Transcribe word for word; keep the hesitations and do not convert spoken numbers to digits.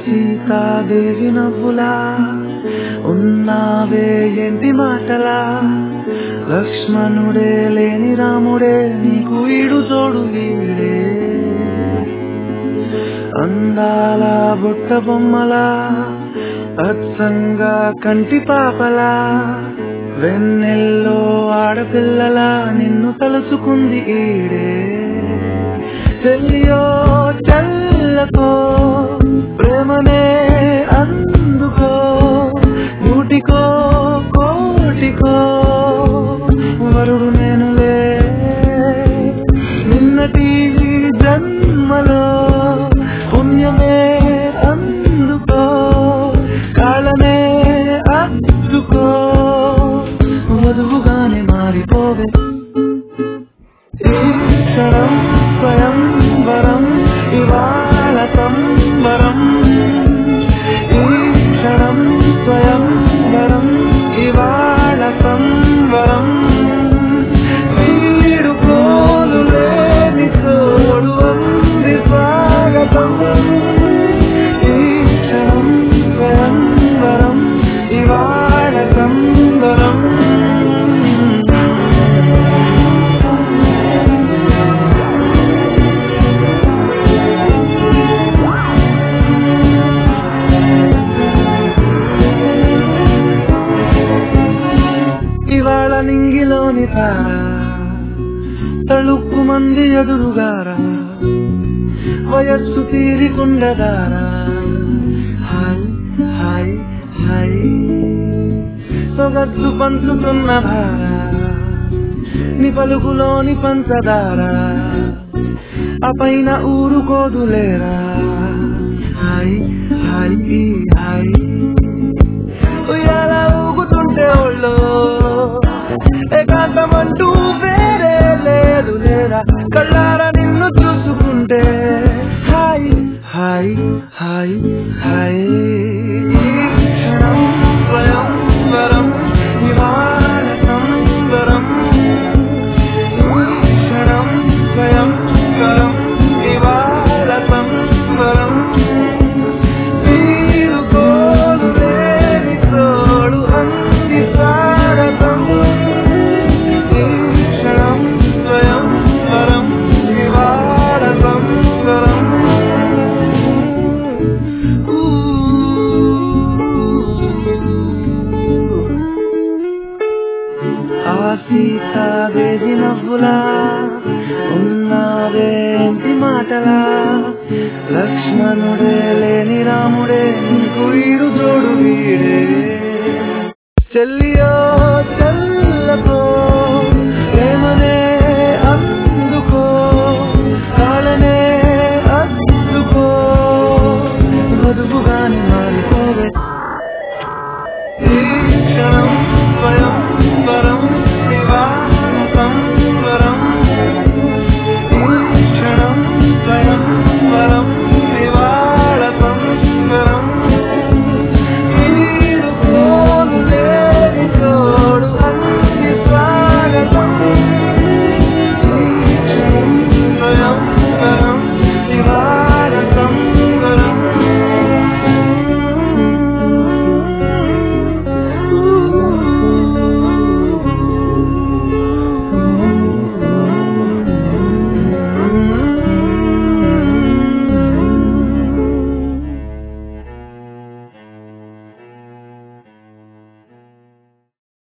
సీతాదేవి నవ్వులా ఉన్నావే ఏంటి మాటలా లక్ష్మణుడే లేని రాముడే నీకు ఈడు తోడు వీడే అందాల బుట్ట బొమ్మలా అచ్చంగా కంటి పాపలా వెన్నెల్లో ఆడపిల్లలా నిన్ను తలుచుకుంది ఈడే చెల్లియో చల్లకో ప్రేమనే అందుకో నూటికో కోటికో వరుడు నేనులే నిన్నటి జన్మలో పుణ్యమే అందుకో కాలమే అద్దుకో వధువుగానే మారిపోవే ఈ క్షణం స్వయంవరం ఇవాళ సంబరం ఈ క్షణం స్వయంవరం ఇవాళ సంబరం వీడు కోలు లేని తోడు అంది స్వాగతం ఈ క్షణం స్వయంవరం ఇవాళ సంబరం ఇవాళ నింగిలోని తార తళుక్కు మంది ఎదురుగారా వయస్సు తీరికుండదారా హాయ్ హాయ్ హాయ్ సొగస్సు పంచుతున్న భార ని పలుకులోని పంచదార ఆ పైన ఊరుకోదులేరా హాయ్ హాయ్ హాయ్ ఉయ్యాల ఊగుతుంటే ఒళ్ళో ఏకాంతమంటూ వేరే లేదు లేరా కళ్ళారా నిన్ను చూసుకుంటే హాయ్ హాయ్ హాయ్ హాయ్ క్షణం స్వయంవరం ఇవాళ సంబరం క్షణం స్వయంవరం ఇవాళ సంబరం వీరు కోలు లేని తోడు అంది స్వాగతం ఈ క్షణం స్వయంవరం ఇవాళ సంబరం ఆ సీతాదేవి నవ్వులా ఉన్నావే ఏంటి మాటలా లక్ష్మణుడే లేని రాముడే నీకు ఈడు తోడు వీడే చెల్లి